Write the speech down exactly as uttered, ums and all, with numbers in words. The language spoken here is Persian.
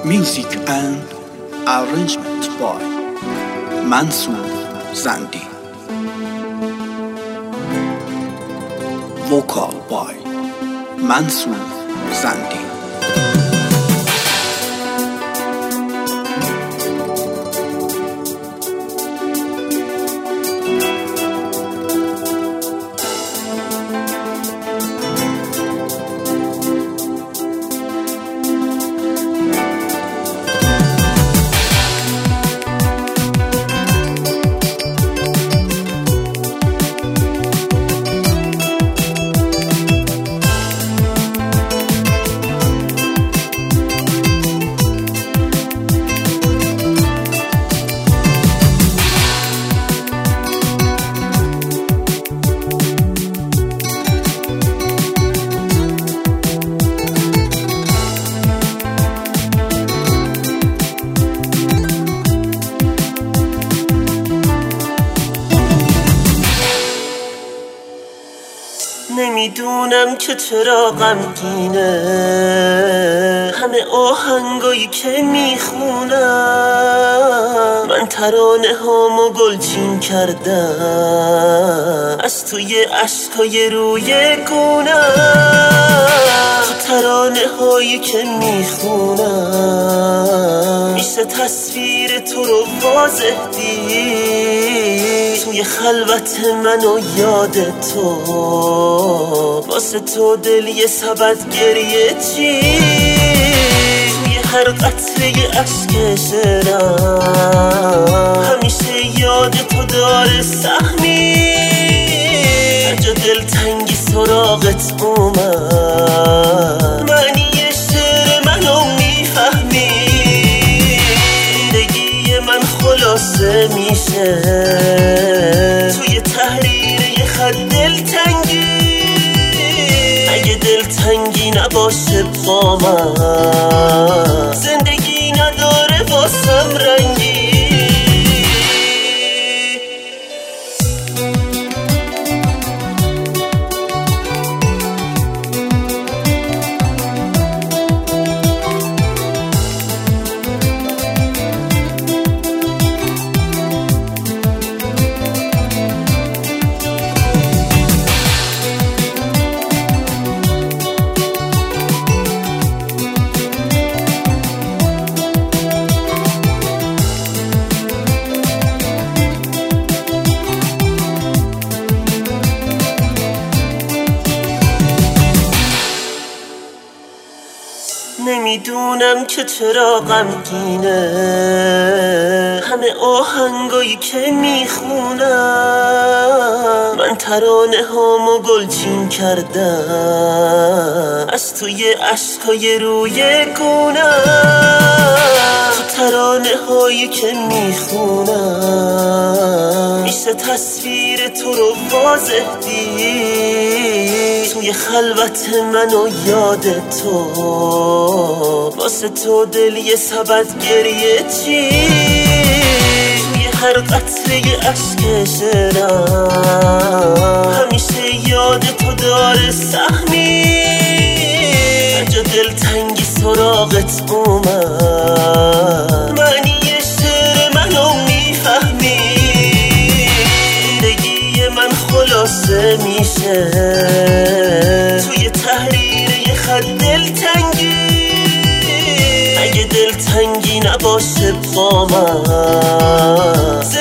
Music and arrangement by Mansoor Zandi. Vocal by Mansoor Zandi. نمیدونم که چرا غمگینه همه آهنگایی که میخونم. من ترانه هامو گلچین کردم از توی عشقای روی گونم. تو ترانه هایی که میخونم میشه تصویر تو رو واضح دید. توی خلوت من و یاد تو واسه تو دل یه سبد گریه چی. توی هر قطره عشق شعرم همیشه یاد تو داره سهمی. هر جا دل تنگی سراغت اومد معنی شعر منو میفهمی. زندگی من خلاصه میشه توی تحریر یه خط دلتنگی. اگه دلتنگی نباشه با من زندگی نداره واسم رنگی. نمیدونم که چرا غمگینه همه آهنگایی که میخونم. من ترانه هامو گلچین کردم از توی عشقای روی گونم. تو ترانه هایی که میخونم میشه تصویر تو رو واضح دید. توی خلوت من و یاد تو واسه تو دل یه سبد گریه چی. توی هر قطره عشق شعرم همیشه یاد تو داره سهمی. هر جا دل تنگی سراغت اومد معنی شعر منو میفهمی. زندگی من خلاصه میشه توی تحریر یه خط دلتنگی. اگه دلتنگی نباشه با من